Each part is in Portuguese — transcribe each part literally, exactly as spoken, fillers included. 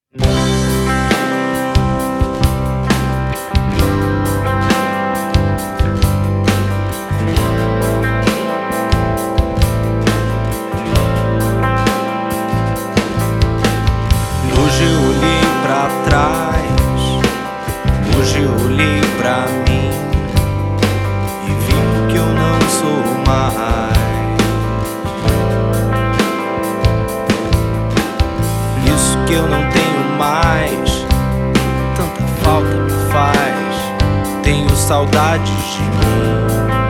Hoje eu olhei pra trás, hoje eu olhei pra mim e vi que eu não sou mais. Isso que eu não tenho mais, tanta falta me faz. Tenho saudades de mim.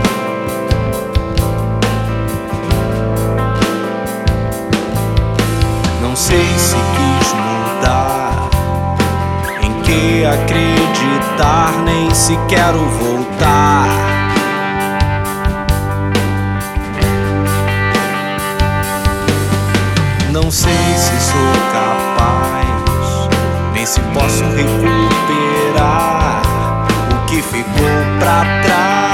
Não sei se quis mudar, em que acreditar, nem se quero voltar. Não sei se sou capaz, nem se posso recuperar o que ficou pra trás.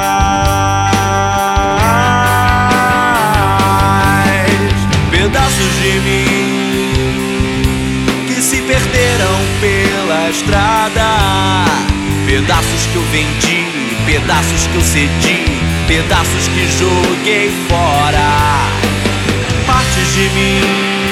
Pedaços de mim que se perderam pela estrada, pedaços que eu vendi, pedaços que eu cedi, pedaços que joguei fora. Partes de mim,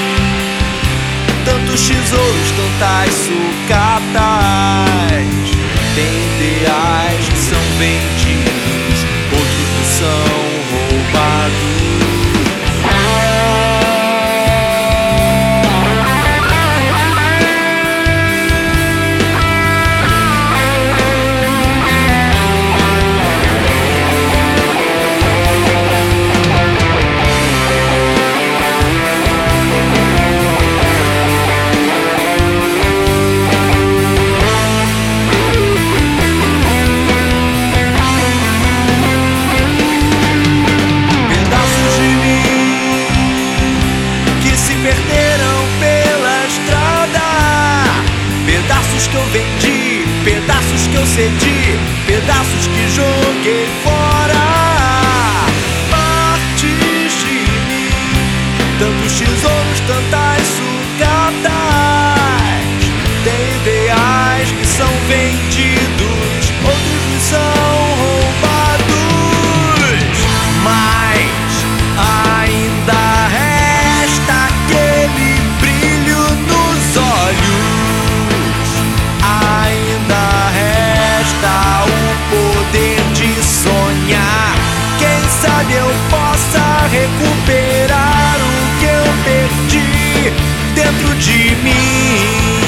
tantos tesouros, tantas sucatas. Tem ideais que são vendidos, outros que são roubados. Pedaços que eu vendi, pedaços que eu cedi, pedaços que joguei fora. Partes de mim, tantos tesouros, tantas sucatas. Tem ideais que são vendidos, outros que são roubados. Mas ainda resta aquele brilho nos olhos. Sabe, eu possa recuperar o que eu perdi dentro de mim.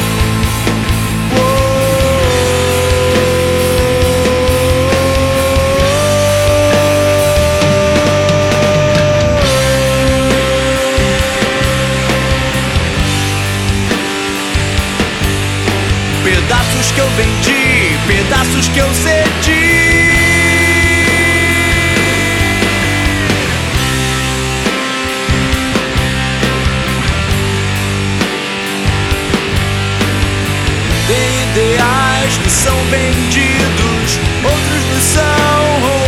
Pedaços que eu vendi, pedaços que eu cedi. Tem ideais que são vendidos, outros nos são roubados.